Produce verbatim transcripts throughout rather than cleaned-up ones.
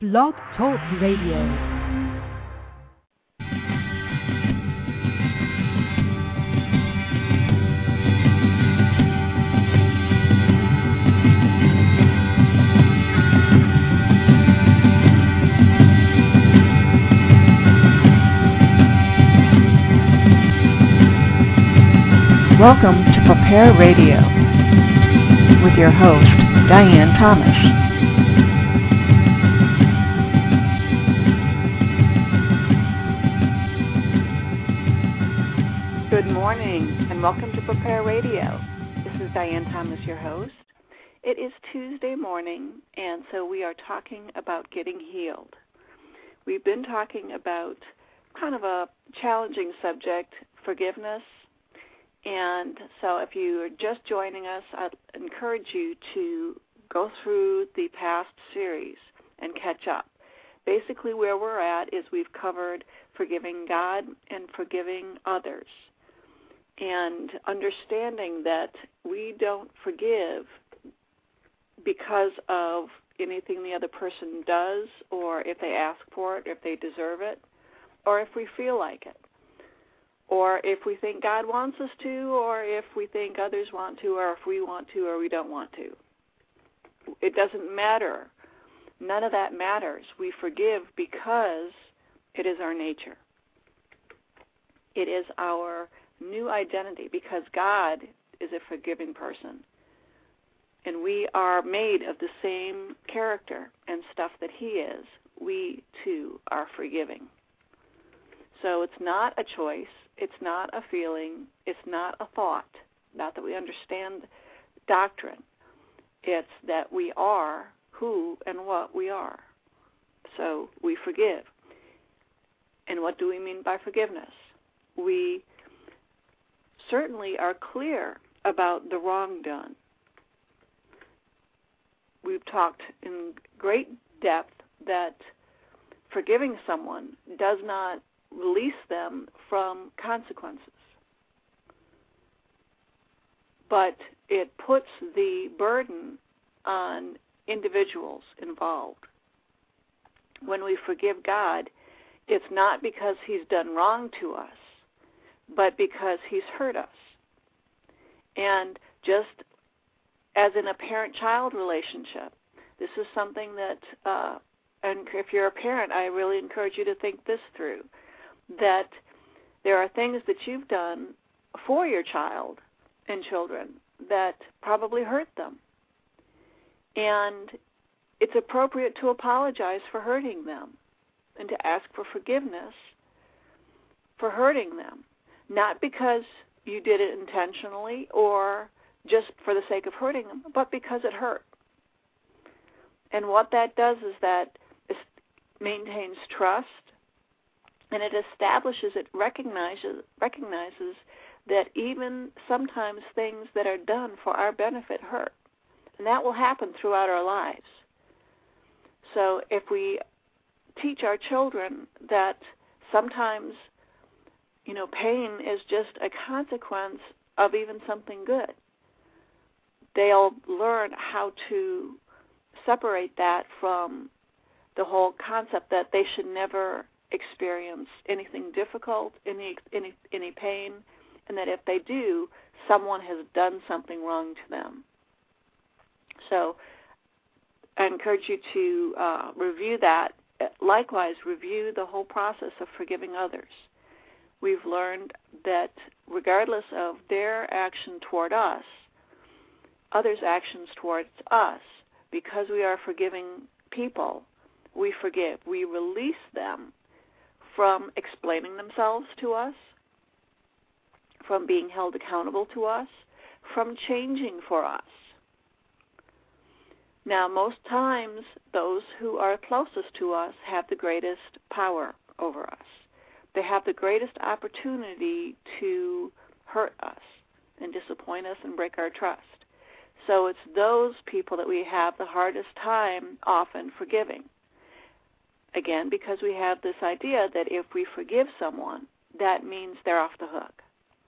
Blog Talk Radio. Welcome to Prepare Radio with your host, Diane Thomas. Good morning and welcome to Prepare Radio. This is Diane Thomas, your host. It is Tuesday morning, and so we are talking about getting healed. We've been talking about kind of a challenging subject, forgiveness. And so if you are just joining us, I'd encourage you to go through the past series and catch up. Basically where we're at is we've covered forgiving God and forgiving others, and understanding that we don't forgive because of anything the other person does, or if they ask for it, or if they deserve it, or if we feel like it, or if we think God wants us to, or if we think others want to, or if we want to, or we don't want to. It doesn't matter. None of that matters. We forgive because it is our nature. It is our new identity, because God is a forgiving person. And we are made of the same character and stuff that He is. We, too, are forgiving. So it's not a choice. It's not a feeling. It's not a thought. Not that we understand doctrine. It's that we are who and what we are. So we forgive. And what do we mean by forgiveness? We certainly are clear about the wrong done. We've talked in great depth that forgiving someone does not release them from consequences, but it puts the burden on individuals involved. When we forgive God, it's not because He's done wrong to us, but because He's hurt us. And just as in a parent-child relationship, this is something that, uh, and if you're a parent, I really encourage you to think this through, that there are things that you've done for your child and children that probably hurt them. And it's appropriate to apologize for hurting them and to ask for forgiveness for hurting them, not because you did it intentionally or just for the sake of hurting them, but because it hurt. And what that does is that it maintains trust, and it establishes, it recognizes, recognizes that even sometimes things that are done for our benefit hurt. And that will happen throughout our lives. So if we teach our children that sometimes, you know, pain is just a consequence of even something good, they'll learn how to separate that from the whole concept that they should never experience anything difficult, any any any pain, and that if they do, someone has done something wrong to them. So I encourage you to uh, review that. Likewise, review the whole process of forgiving others. We've learned that regardless of their action toward us, others' actions towards us, because we are forgiving people, we forgive. We release them from explaining themselves to us, from being held accountable to us, from changing for us. Now, most times, those who are closest to us have the greatest power over us. They have the greatest opportunity to hurt us and disappoint us and break our trust. So it's those people that we have the hardest time often forgiving. Again, because we have this idea that if we forgive someone, that means they're off the hook.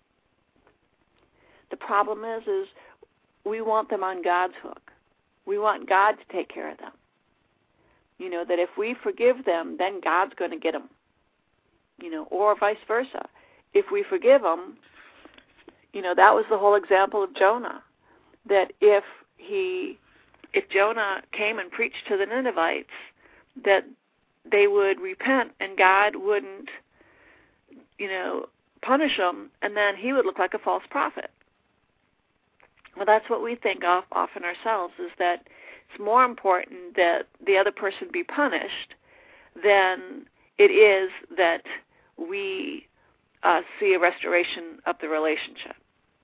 The problem is, is we want them on God's hook. We want God to take care of them. You know, that if we forgive them, then God's going to get them. You know, or vice versa. If we forgive them, you know, that was the whole example of Jonah. That if he, if Jonah came and preached to the Ninevites, that they would repent and God wouldn't, you know, punish them, and then he would look like a false prophet. Well, that's what we think of often ourselves, is that it's more important that the other person be punished than it is that we uh, see a restoration of the relationship.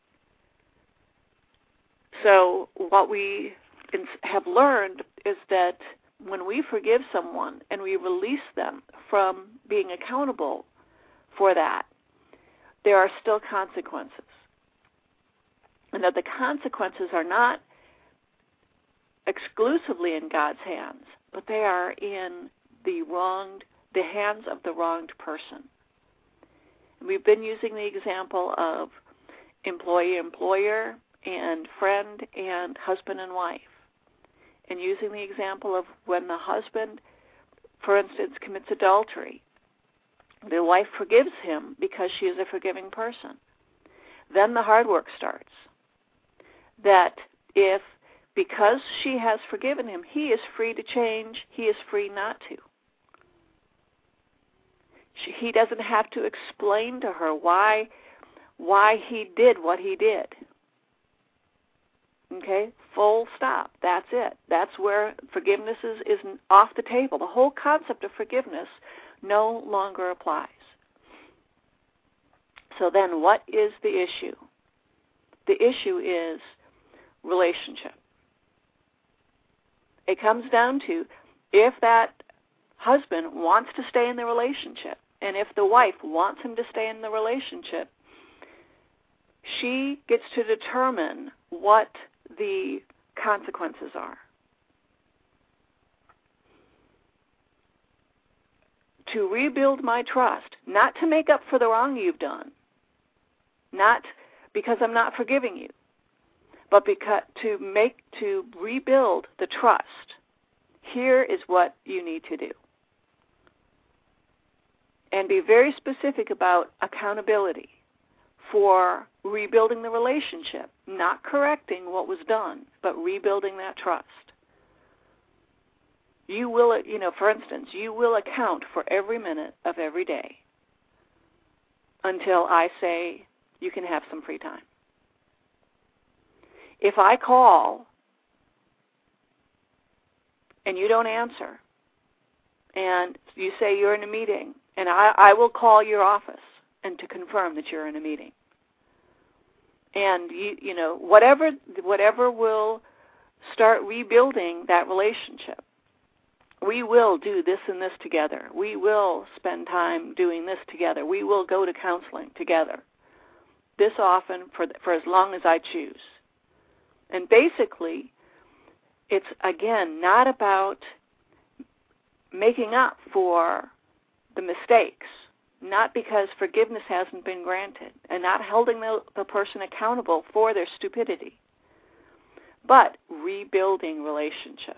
So what we have learned is that when we forgive someone and we release them from being accountable for that, there are still consequences. And that the consequences are not exclusively in God's hands, but they are in the wronged, the hands of the wronged person. And we've been using the example of employee-employer and friend and husband and wife. And using the example of when the husband, for instance, commits adultery, the wife forgives him because she is a forgiving person. Then the hard work starts. That if, because she has forgiven him, he is free to change, he is free not to. She, he doesn't have to explain to her why, why he did what he did. Okay? Full stop. That's it. That's where forgiveness is, is off the table. The whole concept of forgiveness no longer applies. So then what is the issue? The issue is relationship. It comes down to if that husband wants to stay in the relationship, and if the wife wants him to stay in the relationship, she gets to determine what the consequences are. To rebuild my trust, not to make up for the wrong you've done, not because I'm not forgiving you, but because to make to rebuild the trust. Here is what you need to do. And be very specific about accountability for rebuilding the relationship, not correcting what was done, but rebuilding that trust. You will, you know, for instance, you will account for every minute of every day until I say you can have some free time. If I call and you don't answer, and you say you're in a meeting, and I, I will call your office and to confirm that you're in a meeting. And you, you know, whatever, whatever will start rebuilding that relationship. We will do this and this together. We will spend time doing this together. We will go to counseling together. This often for for as long as I choose. And basically, it's, again, not about making up for the mistakes, not because forgiveness hasn't been granted, and not holding the, the person accountable for their stupidity, but rebuilding relationship.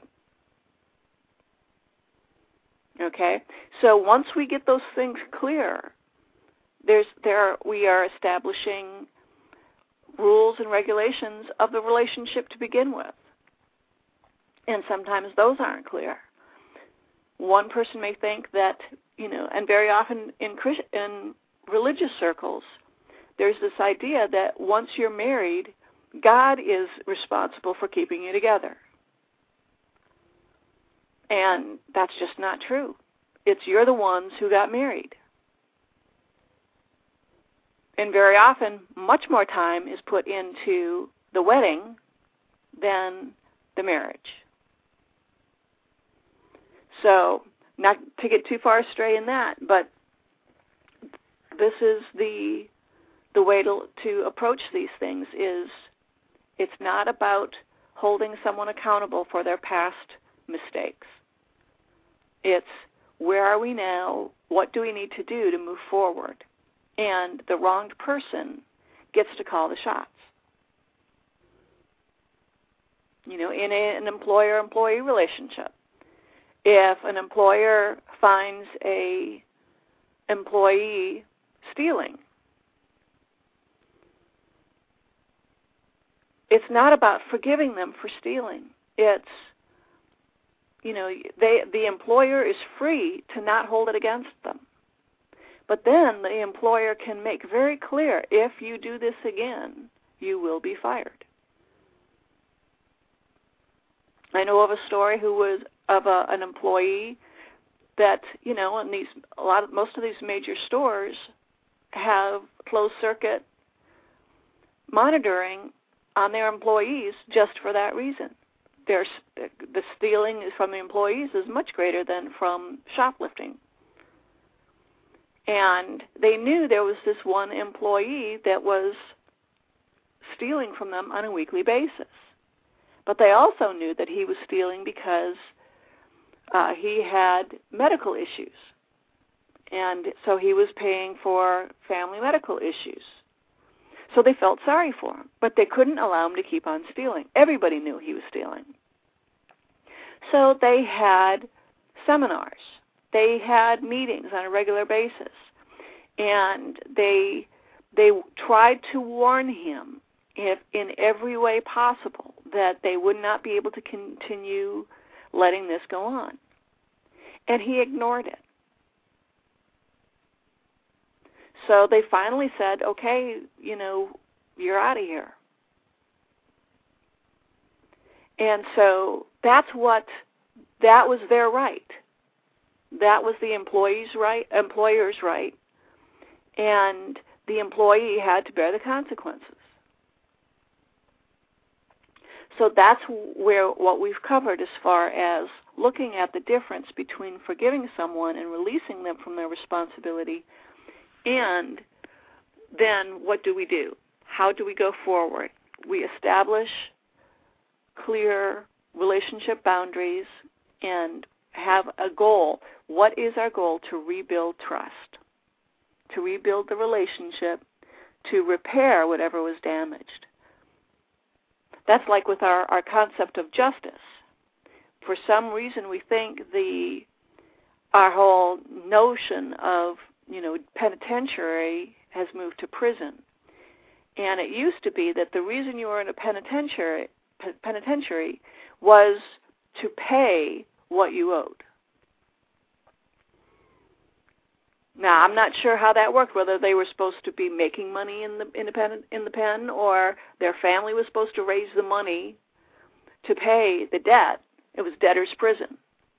Okay? So once we get those things clear, there's there we are establishing rules and regulations of the relationship to begin with. And sometimes those aren't clear. One person may think that, you know, and very often in Christ, in religious circles, there's this idea that once you're married, God is responsible for keeping you together. And that's just not true. It's you're the ones who got married. And very often, much more time is put into the wedding than the marriage. So, not to get too far astray in that, but this is the the way to, to approach these things is it's not about holding someone accountable for their past mistakes. It's where are we now? What do we need to do to move forward? And the wronged person gets to call the shots. You know, in a, an employer-employee relationship, if an employer finds a employee stealing, it's not about forgiving them for stealing. It's, you know, they, the employer is free to not hold it against them. But then the employer can make very clear, if you do this again, you will be fired. I know of a story who was of a, an employee that, you know, in these a lot of most of these major stores have closed circuit monitoring on their employees just for that reason. There's, the stealing from the employees is much greater than from shoplifting. And they knew there was this one employee that was stealing from them on a weekly basis. But they also knew that he was stealing because uh, he had medical issues. And so he was paying for family medical issues. So they felt sorry for him, but they couldn't allow him to keep on stealing. Everybody knew he was stealing. So they had seminars. They had meetings on a regular basis, and they they tried to warn him if in every way possible that they would not be able to continue letting this go on. And he ignored it. So they finally said, okay, you know, you're out of here. And so that's what, that was their right. That was the employee's right, employer's right, and the employee had to bear the consequences. So that's where what we've covered as far as looking at the difference between forgiving someone and releasing them from their responsibility, and then what do we do? How do we go forward? We establish clear relationship boundaries and have a goal. What is our goal? To rebuild trust, to rebuild the relationship, to repair whatever was damaged. That's like with our, our concept of justice. For some reason, we think the our whole notion of, you know, penitentiary has moved to prison. And it used to be that the reason you were in a penitentiary penitentiary was to pay what you owed. Now, I'm not sure how that worked, whether they were supposed to be making money in the in the pen, in the pen, or their family was supposed to raise the money to pay the debt. It was debtor's prison.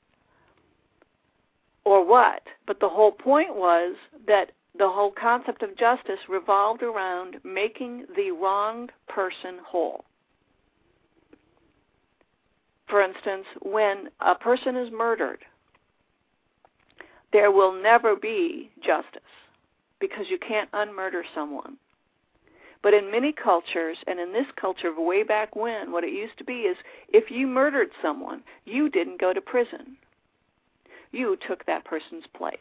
Or what? But the whole point was that the whole concept of justice revolved around making the wronged person whole. For instance, when a person is murdered, there will never be justice because you can't unmurder someone. But in many cultures, and in this culture of way back when, what it used to be is if you murdered someone, you didn't go to prison. You took that person's place.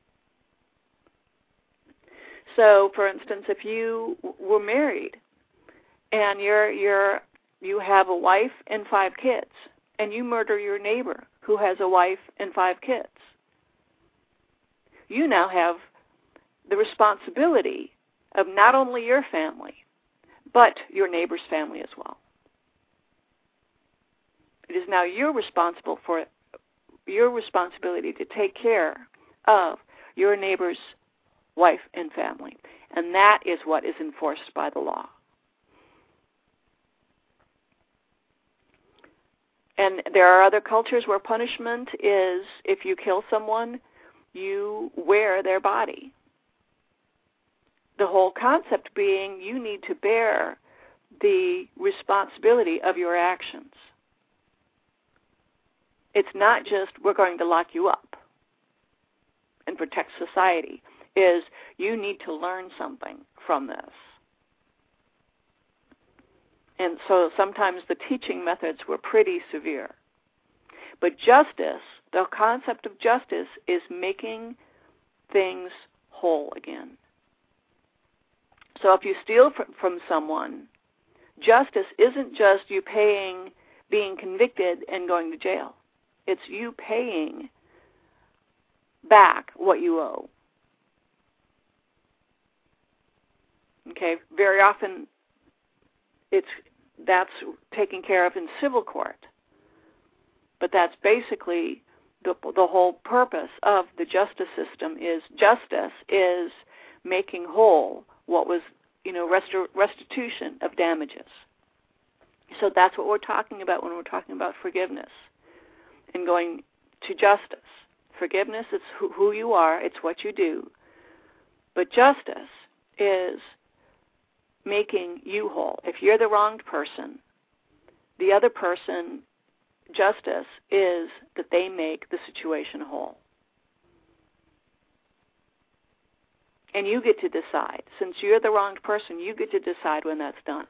So, for instance, if you were married and you're you're you have a wife and five kids, and you murder your neighbor who has a wife and five kids, you now have the responsibility of not only your family, but your neighbor's family as well. It is now your responsible for your responsibility to take care of your neighbor's wife and family, and that is what is enforced by the law. And there are other cultures where punishment is, if you kill someone, you wear their body. The whole concept being you need to bear the responsibility of your actions. It's not just we're going to lock you up and protect society. Is you need to learn something from this. And so sometimes the teaching methods were pretty severe. But justice, the concept of justice, is making things whole again. So if you steal from someone, justice isn't just you paying, being convicted, and going to jail. It's you paying back what you owe. Okay, very often it's that's taken care of in civil court. But that's basically the the whole purpose of the justice system is justice is making whole what was, you know, restor- restitution of damages. So that's what we're talking about when we're talking about forgiveness and going to justice. Forgiveness, it's who, who you are, it's what you do. But justice is making you whole. If you're the wronged person, the other person, justice is that they make the situation whole. And you get to decide. Since you're the wronged person, you get to decide when that's done.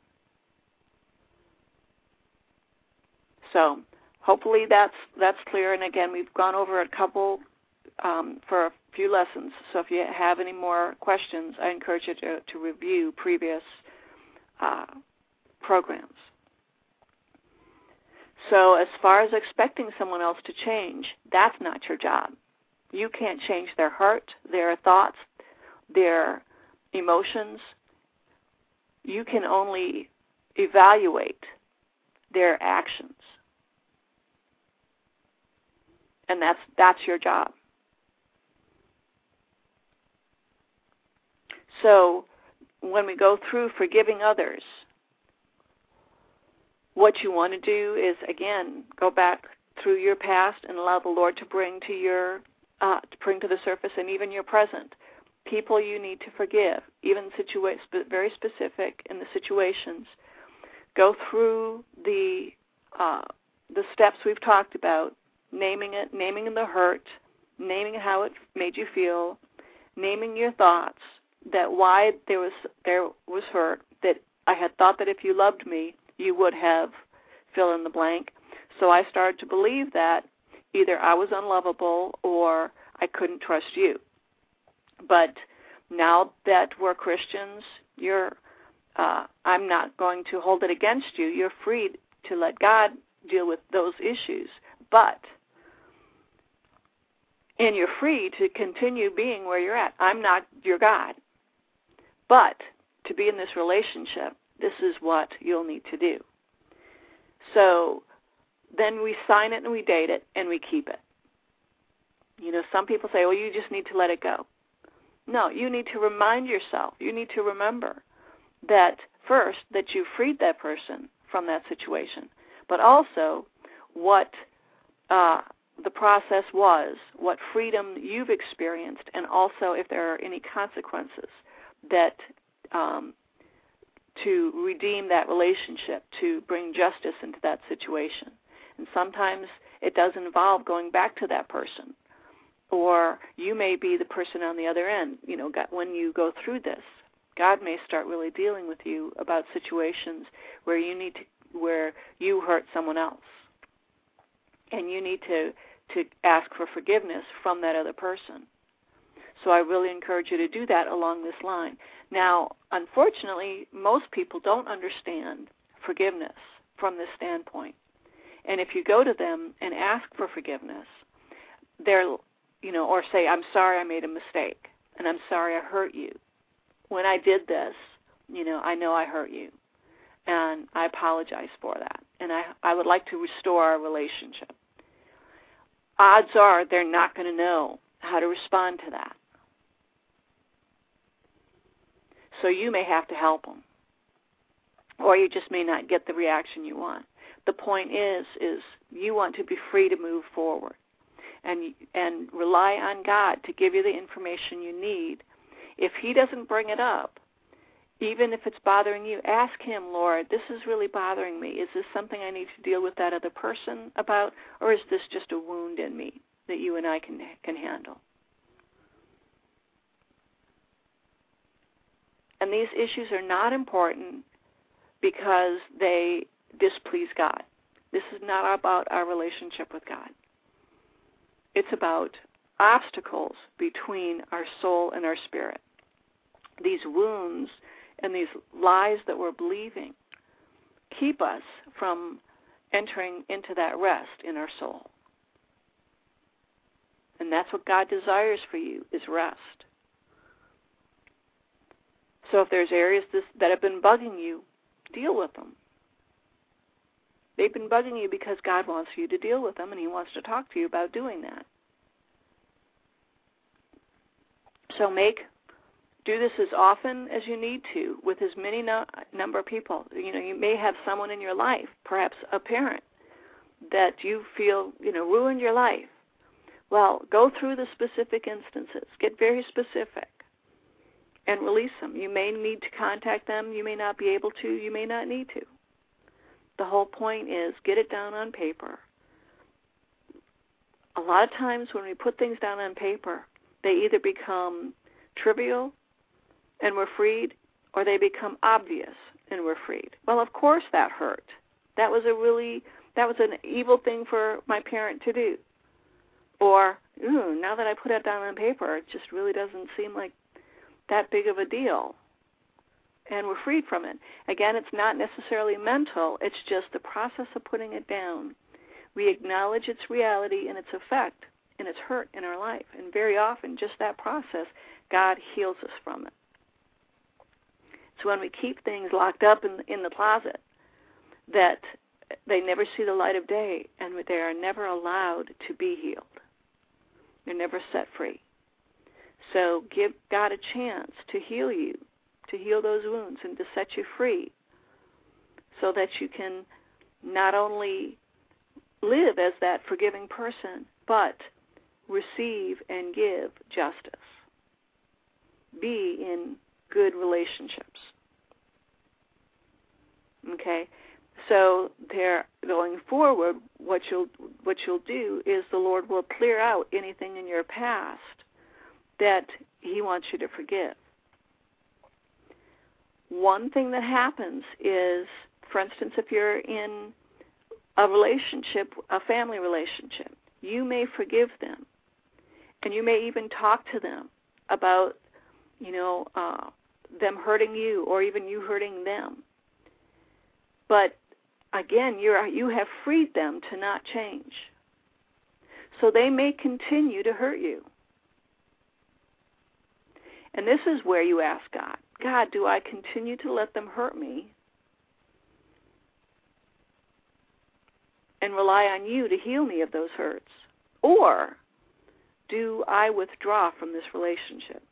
So hopefully that's that's clear. And again, we've gone over a couple um, for a few lessons. So if you have any more questions, I encourage you to, to review previous uh, programs. So as far as expecting someone else to change, that's not your job. You can't change their heart, their thoughts, their emotions. You can only evaluate their actions. And that's that's your job. So when we go through forgiving others, what you want to do is, again, go back through your past and allow the Lord to bring to your uh, to bring to the surface and even your present people you need to forgive, even situa- very specific in the situations. Go through the uh, the steps we've talked about, naming it, naming the hurt, naming how it made you feel, naming your thoughts, that why there was there was hurt, that I had thought that if you loved me, you would have fill in the blank. So I started to believe that either I was unlovable or I couldn't trust you. But now that we're Christians, you're uh, I'm not going to hold it against you. You're free to let God deal with those issues. But and you're free to continue being where you're at. I'm not your God. But to be in this relationship, this is what you'll need to do. So then we sign it and we date it and we keep it. You know, some people say, well, you just need to let it go. No, you need to remind yourself, you need to remember that first, that you freed that person from that situation, but also what uh, the process was, what freedom you've experienced, and also if there are any consequences that um, to redeem that relationship, to bring justice into that situation. And sometimes it does involve going back to that person. Or you may be the person on the other end. You know, when you go through this, God may start really dealing with you about situations where you need to, where you hurt someone else. And you need to, to ask for forgiveness from that other person. So I really encourage you to do that along this line. Now, unfortunately, most people don't understand forgiveness from this standpoint. And if you go to them and ask for forgiveness, they're, you know, or say, I'm sorry I made a mistake, and I'm sorry I hurt you. When I did this, you know, I know I hurt you, and I apologize for that, and I, I would like to restore our relationship. Odds are they're not going to know how to respond to that. So you may have to help them, or you just may not get the reaction you want. The point is, is you want to be free to move forward and and rely on God to give you the information you need. If He doesn't bring it up, even if it's bothering you, ask Him, Lord, this is really bothering me. Is this something I need to deal with that other person about, or is this just a wound in me that you and I can can handle? And these issues are not important because they displease God. This is not about our relationship with God. It's about obstacles between our soul and our spirit. These wounds and these lies that we're believing keep us from entering into that rest in our soul. And that's what God desires for you, is rest. So if there's areas this, that have been bugging you, deal with them. They've been bugging you because God wants you to deal with them, and he wants to talk to you about doing that. So make, do this as often as you need to with as many no, number of people. You know, you may have someone in your life, perhaps a parent, that you feel, you know, ruined your life. Well, go through the specific instances. Get very specific and release them. You may need to contact them. You may not be able to. You may not need to. The whole point is get it down on paper. A lot of times when we put things down on paper, they either become trivial and we're freed, or they become obvious and we're freed. Well, of course that hurt. That was a really, that was an evil thing for my parent to do. Or, ooh, now that I put it down on paper, it just really doesn't seem like that big of a deal. And we're freed from it. Again, it's not necessarily mental. It's just the process of putting it down. We acknowledge its reality and its effect and its hurt in our life. And very often, just that process, God heals us from it. So when we keep things locked up in, in the closet, that they never see the light of day, and they are never allowed to be healed. They're never set free. So give God a chance to heal you, to heal those wounds and to set you free, so that you can not only live as that forgiving person, but receive and give justice. Be in good relationships. Okay? So there, going forward, what you'll what you'll do is the Lord will clear out anything in your past that he wants you to forgive. One thing that happens is, for instance, if you're in a relationship, a family relationship, you may forgive them, and you may even talk to them about, you know, uh, them hurting you, or even you hurting them. But again, you're, you have freed them to not change. So they may continue to hurt you. And this is where you ask God, God, do I continue to let them hurt me and rely on you to heal me of those hurts? Or do I withdraw from this relationship?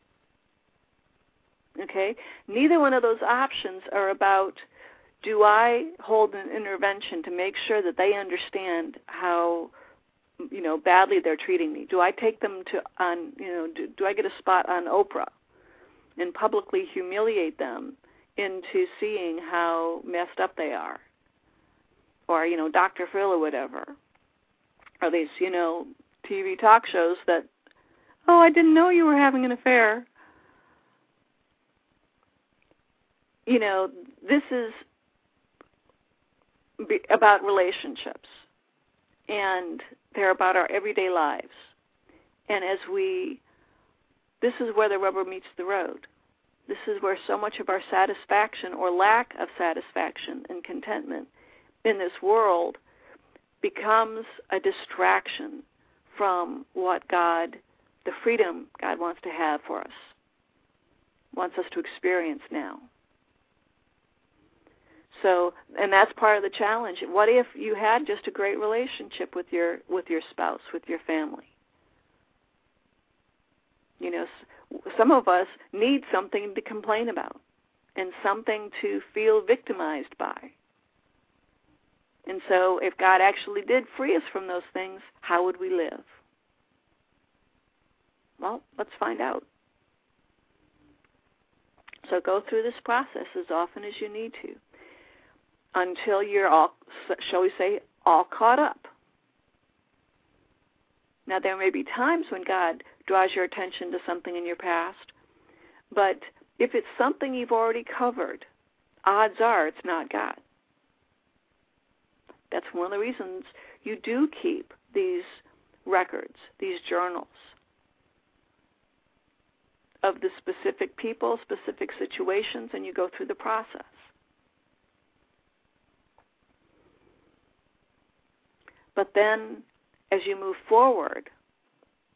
Okay? Neither one of those options are about, do I hold an intervention to make sure that they understand how, you know, badly they're treating me? Do I take them to, on, you know, do, do I get a spot on Oprah and publicly humiliate them into seeing how messed up they are? Or, you know, Doctor Phil or whatever. Or these, you know, T V talk shows that, oh, I didn't know you were having an affair. You know, this is about relationships, and they're about our everyday lives. And as we, this is where the rubber meets the road. This is where so much of our satisfaction or lack of satisfaction and contentment in this world becomes a distraction from what God, the freedom God wants to have for us, wants us to experience now. So, and that's part of the challenge. What if you had just a great relationship with your with your spouse, with your family? You know, some of us need something to complain about and something to feel victimized by. And so if God actually did free us from those things, how would we live? Well, let's find out. So go through this process as often as you need to, until you're all, shall we say, all caught up. Now, there may be times when God draws your attention to something in your past, but if it's something you've already covered, odds are it's not God. That's one of the reasons you do keep these records, these journals of the specific people, specific situations, and you go through the process. But then, as you move forward,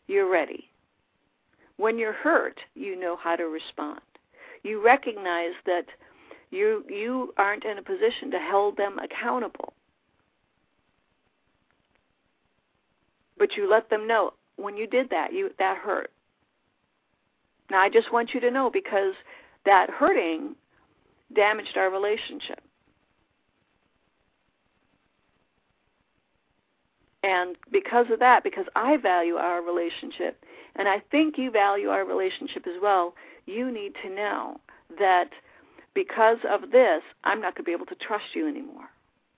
you're ready. When you're hurt, you know how to respond. You recognize that you you aren't in a position to hold them accountable. But you let them know when you did that, you that hurt. Now, I just want you to know, because that hurting damaged our relationship. And because of that, because I value our relationship, and I think you value our relationship as well, you need to know that because of this, I'm not going to be able to trust you anymore.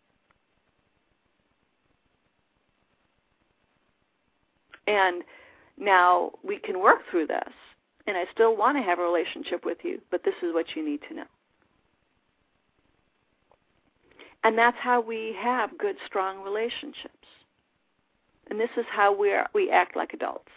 And now we can work through this, and I still want to have a relationship with you, but this is what you need to know. And that's how we have good, strong relationships. And this is how we are, we act like adults.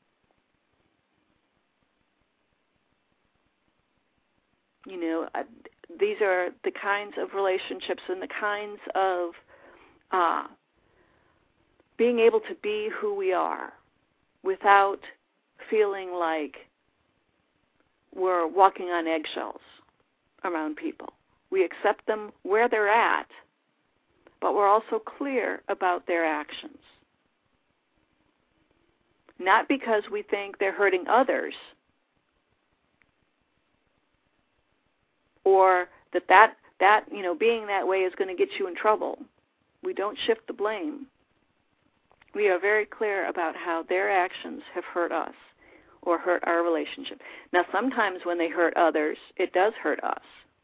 You know, uh, these are the kinds of relationships and the kinds of uh, being able to be who we are without feeling like we're walking on eggshells around people. We accept them where they're at, but we're also clear about their actions. Not because we think they're hurting others, or that, that that you know being that way is going to get you in trouble. We don't shift the blame. We are very clear about how their actions have hurt us or hurt our relationship. Now, sometimes when they hurt others, it does hurt us.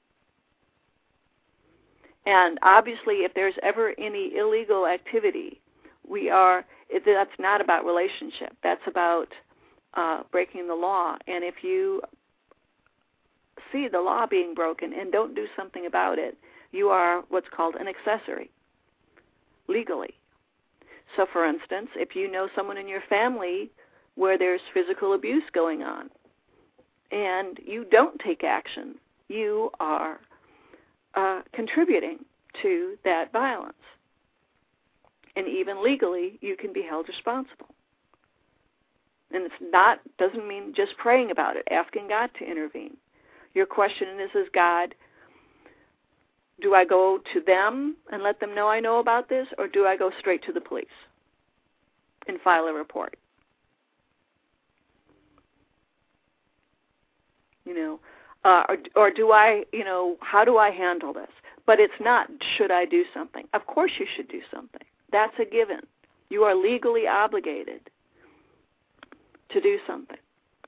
And obviously, if there's ever any illegal activity, we are, it, that's not about relationship. That's about uh, breaking the law. And if you see the law being broken and don't do something about it, you are what's called an accessory, legally. So, for instance, if you know someone in your family where there's physical abuse going on and you don't take action, you are uh, contributing to that violence. And even legally, you can be held responsible. And it's not, doesn't mean just praying about it, asking God to intervene. Your question is, is God, do I go to them and let them know I know about this, or do I go straight to the police and file a report? You know, uh, or, or do I, you know, how do I handle this? But it's not, should I do something? Of course you should do something. That's a given. You are legally obligated to do something.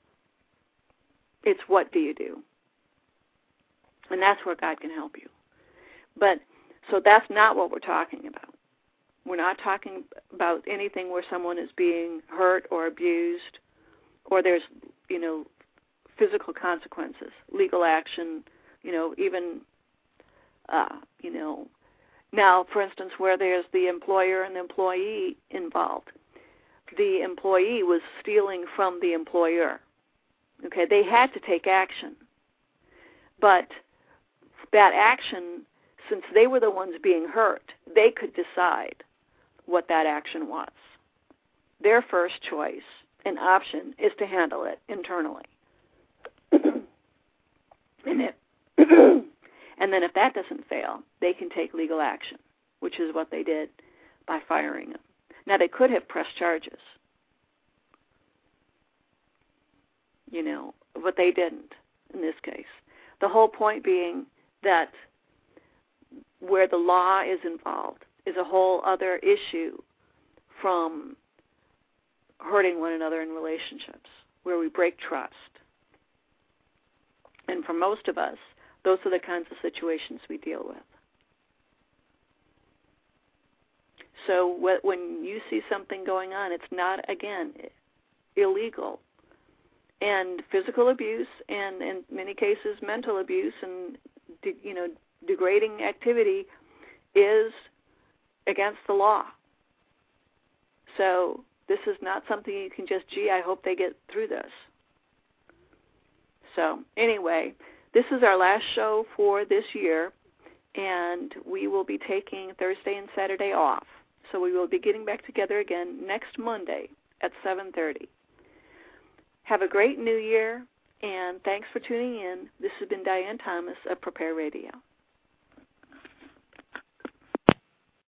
It's what do you do? And that's where God can help you. But, so that's not what we're talking about. We're not talking about anything where someone is being hurt or abused, or there's, you know, physical consequences, legal action, you know, even, uh, you know, now, for instance, where there's the employer and the employee involved. The employee was stealing from the employer. Okay, they had to take action. But that action, since they were the ones being hurt, they could decide what that action was. Their first choice and option is to handle it internally. and, if, and then if that doesn't fail, they can take legal action, which is what they did by firing him. Now, they could have pressed charges, you know, but they didn't in this case. The whole point being that where the law is involved is a whole other issue from hurting one another in relationships, where we break trust. And for most of us, those are the kinds of situations we deal with. So when you see something going on, it's not, again, illegal. And physical abuse, and in many cases mental abuse, and de- you know, degrading activity is against the law. So this is not something you can just, gee, I hope they get through this. So anyway, this is our last show for this year, and we will be taking Thursday and Saturday off. So we will be getting back together again next Monday at seven thirty. Have a great new year, and thanks for tuning in. This has been Diane Thomas of Prepare Radio.